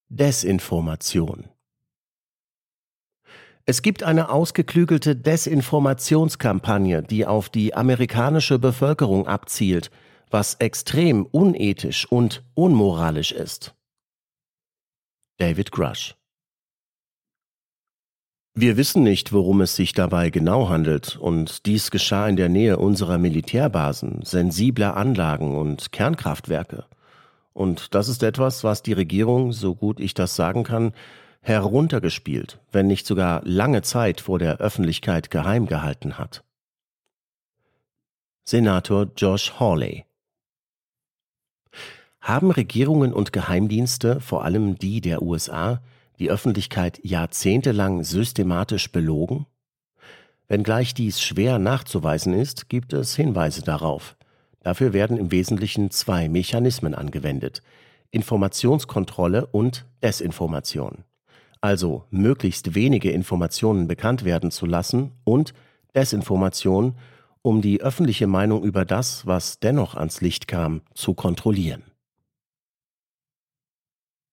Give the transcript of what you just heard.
Desinformation. Es gibt eine ausgeklügelte Desinformationskampagne, die auf die amerikanische Bevölkerung abzielt, was extrem unethisch und unmoralisch ist. David Grush. Wir wissen nicht, worum es sich dabei genau handelt, und dies geschah in der Nähe unserer Militärbasen, sensibler Anlagen und Kernkraftwerke. Und das ist etwas, was die Regierung, so gut ich das sagen kann, heruntergespielt, wenn nicht sogar lange Zeit vor der Öffentlichkeit geheim gehalten hat. Senator Josh Hawley. Haben Regierungen und Geheimdienste, vor allem die der USA, die Öffentlichkeit jahrzehntelang systematisch belogen? Wenngleich dies schwer nachzuweisen ist, gibt es Hinweise darauf. Dafür werden im Wesentlichen zwei Mechanismen angewendet: Informationskontrolle und Desinformation. Also möglichst wenige Informationen bekannt werden zu lassen, und Desinformation, um die öffentliche Meinung über das, was dennoch ans Licht kam, zu kontrollieren.